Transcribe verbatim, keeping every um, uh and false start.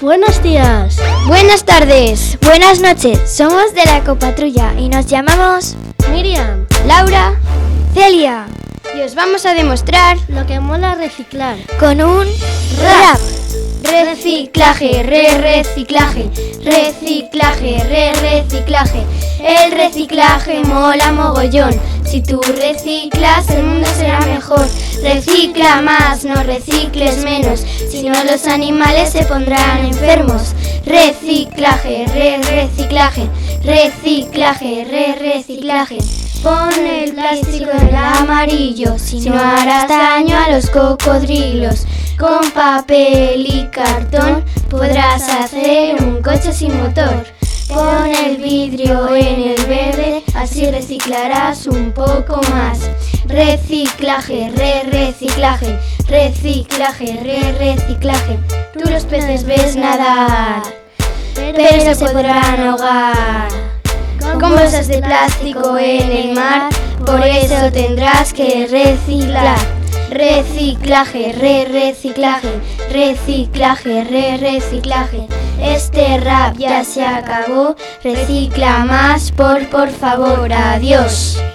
Buenos días. Buenas tardes. Buenas noches. Somos de la Ecopatrulla y nos llamamos Miriam, Laura, Celia. Y os vamos a demostrar lo que mola reciclar. con un rap. Reciclaje, re reciclaje, reciclaje, re reciclaje. El reciclaje mola mogollón. Si tú reciclas, el mundo será mejor. Recicla más, no recicles menos. Si no, los animales se pondrán enfermos. Reciclaje, re reciclaje, reciclaje, re reciclaje. Pon el plástico en el amarillo, si no harás daño a los cocodrilos. Con papel y cartón podrás hacer un coche sin motor. Pon el vidrio en el verde, así reciclarás un poco más. Reciclaje, re reciclaje, reciclaje, re reciclaje. Tú los peces ves nadar, pero no se podrán ahogar con bolsas de plástico en el mar, por eso tendrás que reciclar. Reciclaje, re reciclaje, reciclaje, re reciclaje. Este rap ya se acabó, recicla más por por favor, adiós.